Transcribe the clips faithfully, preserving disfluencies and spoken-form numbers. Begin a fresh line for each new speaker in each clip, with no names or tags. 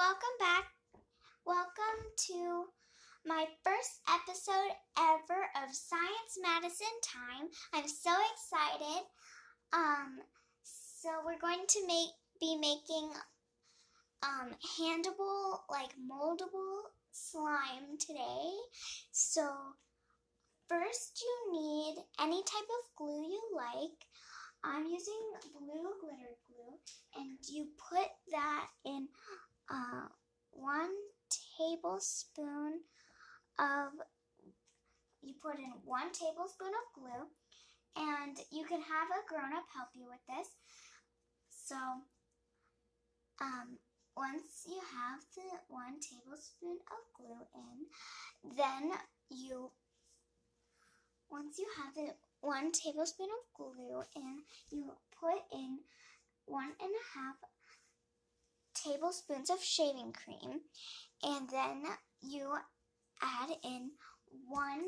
welcome back. Welcome to my first episode ever of Science Madison Time. I'm so excited. Um, so we're going to make be making um handable, like moldable slime today. So first you need any type of glue you like. I'm using blue glitter glue, and you put that in uh, one tablespoon of, you put in one tablespoon of glue, and you can have a grown-up help you with this. So um, once you have the one tablespoon of glue in, then you, once you have the one tablespoon of glue in, you put in one and a half tablespoons of shaving cream, and then you add in one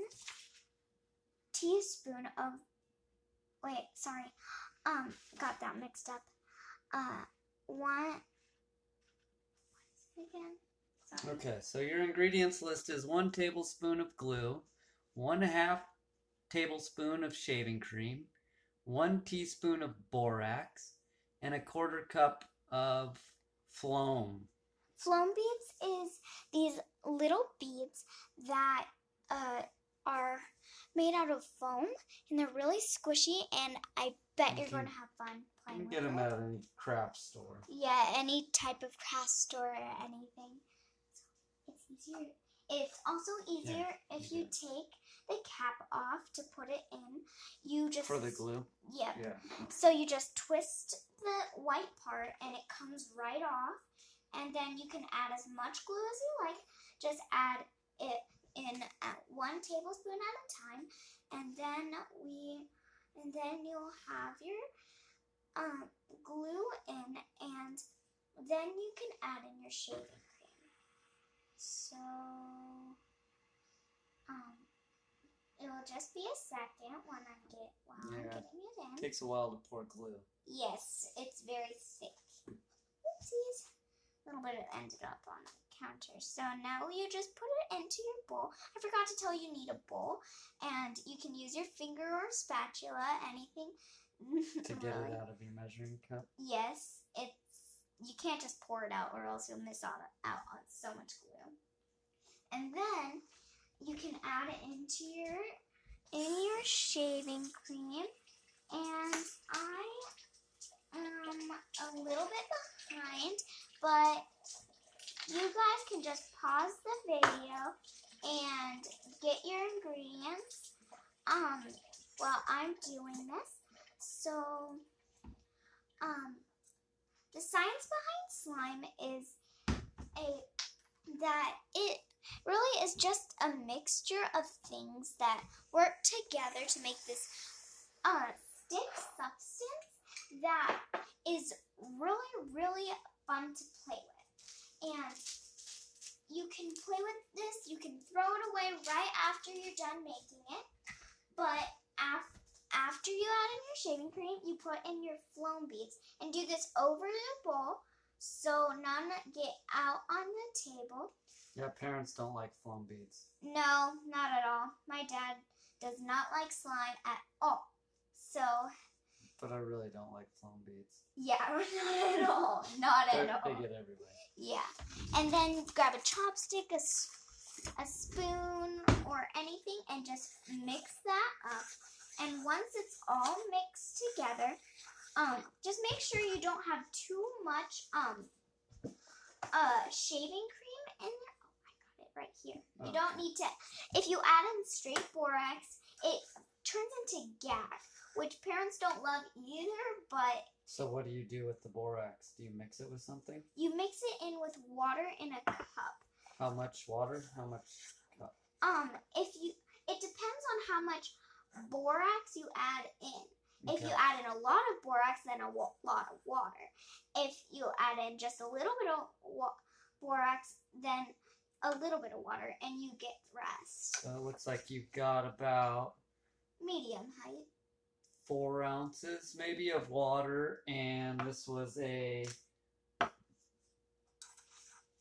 teaspoon of, wait, sorry, um, got that mixed up. Uh, one, what is it again? Sorry.
Okay, so your ingredients list is one tablespoon of glue, one half tablespoon of shaving cream, one teaspoon of borax, and a quarter cup of phloem.
Phloem beads is these little beads that uh, are made out of foam, and they're really squishy, and I bet
You
you're
can-
going to have fun playing
You
with
can get them
it.
at any craft store.
Yeah, any type of craft store or anything. It's easier. It's also easier
Yeah,
if
you
you
do.
take the cap off to put it in. You just
For the glue?
Yeah.
Yeah.
So you just twist the white part, and it comes right off. And then you can add as much glue as you like. Just add it in at one tablespoon at a time, and then we, and then you'll have your um, glue in, and then you can add in your shaving cream. So, um, it'll just be a second when I get while I'm
Yeah.
getting it in.
It takes a while to pour glue.
Yes, it's very thick. Oopsies. A little bit ended up on the counter. So now you just put it into your bowl. I forgot to tell you, you need a bowl, and you can use your finger or spatula, anything.
To get
really.
it out of your measuring cup?
Yes, it's, you can't just pour it out, or else you'll miss out, out on so much glue. And then you can add it into your, in your shaving cream, and I am a little bit behind, but you guys can just pause the video and get your ingredients um, while I'm doing this. So, um, the science behind slime is a that it really is just a mixture of things that work together to make this uh, stick substance that is really, really fun to play with. And you can play with this, you can throw it away right after you're done making it. But af after you add in your shaving cream, you put in your phloem beads, and do this over the bowl so none get out on the table.
Yeah, parents don't like phloem beads.
No, not at all. My dad does not like slime at all. So,
But I really don't like phloem beads.
yeah, not at all. Not at
They're-
all.
They get everywhere.
Yeah. And then grab a chopstick, a, s- a spoon, or anything, and just mix that up. And once it's all mixed together, um, just make sure you don't have too much um, uh, shaving cream in there. Oh, I got it right here. You
Okay.
don't need to. If you add in straight borax, it turns into gas, which parents don't love either, but
So what do you do with the borax? Do you mix it with something?
you mix it in with water in a cup.
How much water? How much cup?
Um, if you, it depends on how much borax you add in. If
Okay.
you add in a lot of borax, then a wa- lot of water. If you add in just a little bit of wa- borax, then a little bit of water, and you get the rest.
So it looks like you've got about
Medium height.
four ounces maybe of water, and this was a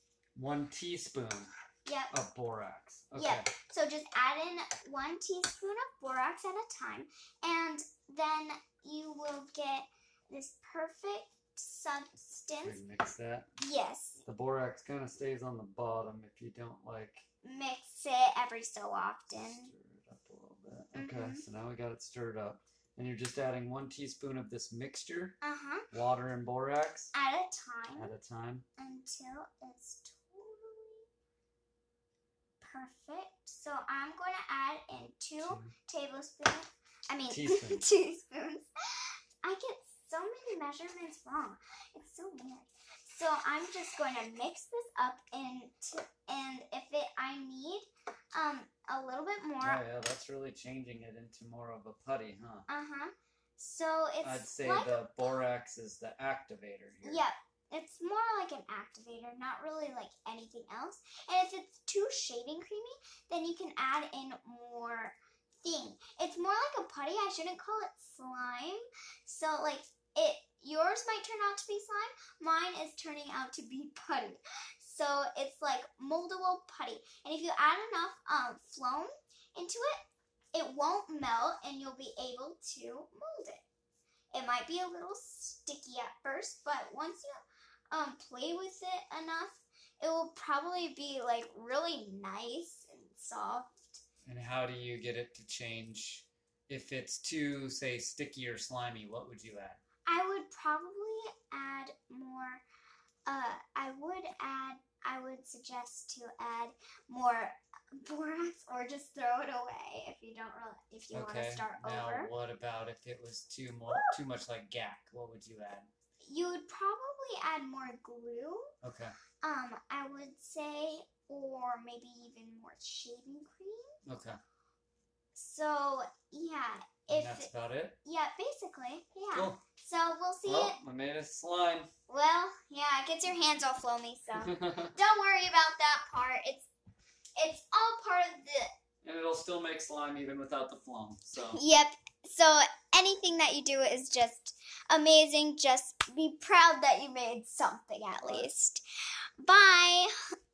one teaspoon
Yep.
of borax. Okay.
Yep. So just add in one teaspoon of borax at a time, and then you will get this perfect substance.
We mix that.
Yes.
The borax kind of stays on the bottom if you don't like.
Mix it every so often.
Stir it up a little bit. Okay.
Mhm.
So now we got it stirred up, and you're just adding one teaspoon of this mixture,
Uh huh.
water and borax,
At a time.
at a time.
Until it's totally perfect. So I'm going to add in two
Two.
tablespoons. I mean,
Teaspoons.
teaspoons. I get so many measurements wrong. It's so weird. So I'm just going to mix this up into, and if it I need um a little bit more.
Oh yeah, that's really changing it into more of a putty, huh?
Uh huh. So it's
I'd say
like
the borax is the activator here.
Yep. It's more like an activator, not really like anything else. And if it's too shaving creamy, then you can add in more thing. It's more like a putty. I shouldn't call it slime. So like it, yours might turn out to be slime. Mine is turning out to be putty. So it's like moldable putty. And if you add enough um, phloem into it, it won't melt and you'll be able to mold it. It might be a little sticky at first, but once you um, play with it enough, it will probably be like really nice and soft.
And how do you get it to change? If it's too, say, sticky or slimy, what would you add?
I would probably add more, uh, I would add, I would suggest to add more borax or just throw it away if you don't really, if you want
Okay.
to start
Now,
over.
what about if it was too more, too much like gack? What would you add?
You would probably add more glue,
Okay.
um, I would say, or maybe even more shaving cream.
Okay.
So, yeah,
And
if,
that's about it?
yeah, basically, yeah.
Cool.
So we'll see
Well,
it.
I made a slime.
Well, yeah, it gets your hands all foamy, so don't worry about that part. It's it's all part of the.
And it'll still make slime even without the phloem. So.
Yep. So anything that you do is just amazing. Just be proud that you made something at least. Bye.